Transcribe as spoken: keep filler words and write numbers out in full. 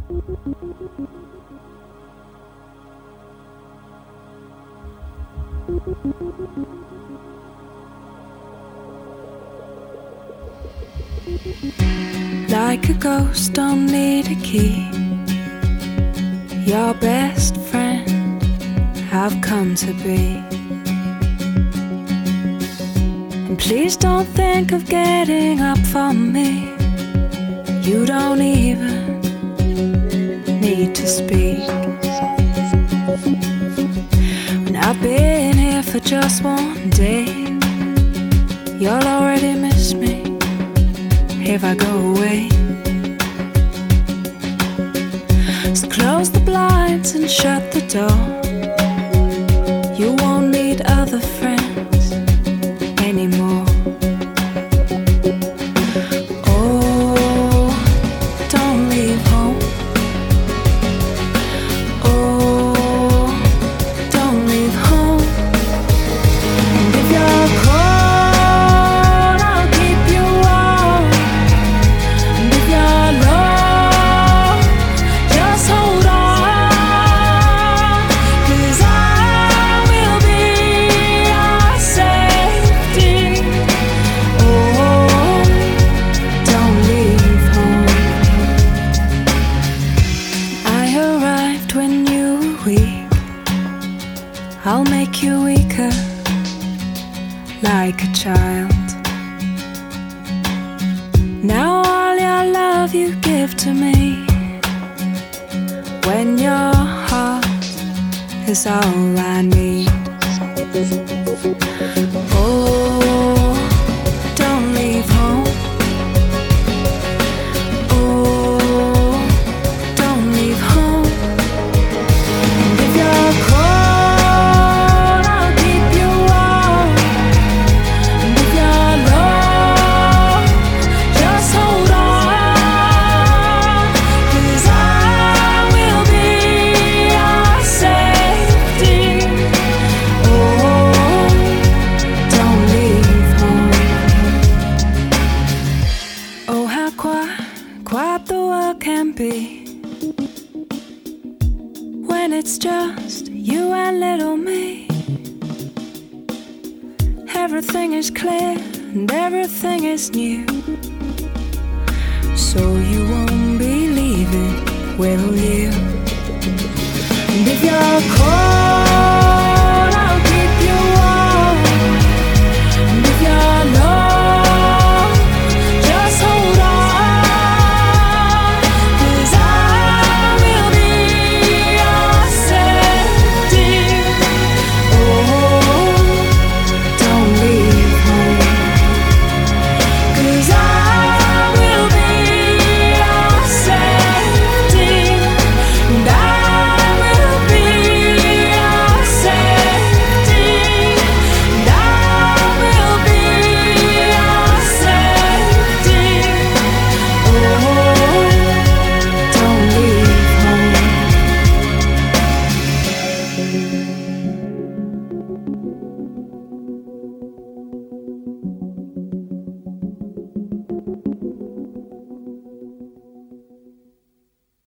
Like a ghost, don't need a key. Your best friend I've come to be. And please don't think of getting up for me. You don't even need to speak. When I've been here for just one day, you'll already miss me if I go away. So close the blinds and shut the door. You won't need other friends anymore. Oh, don't leave home. Oh, don't leave home. And if you're cold, I'll keep you warm. And if you're low, just hold on, 'cause I will be your safety. Oh, don't leave home. I arrived when you were weak. I'll make you weaker, like a child. Now all your love you give to me, when your heart is all I need. Oh, don't leave home. Oh, don't leave home. And if you're cold, I'll keep you warm. And if you're low, just hold on, 'cause I will be your safety. Oh, don't leave home. Oh, how quiet, quiet the world can be when it's just you and little me. Everything is clear and everything is new, so you won't be leaving, will you? And if you're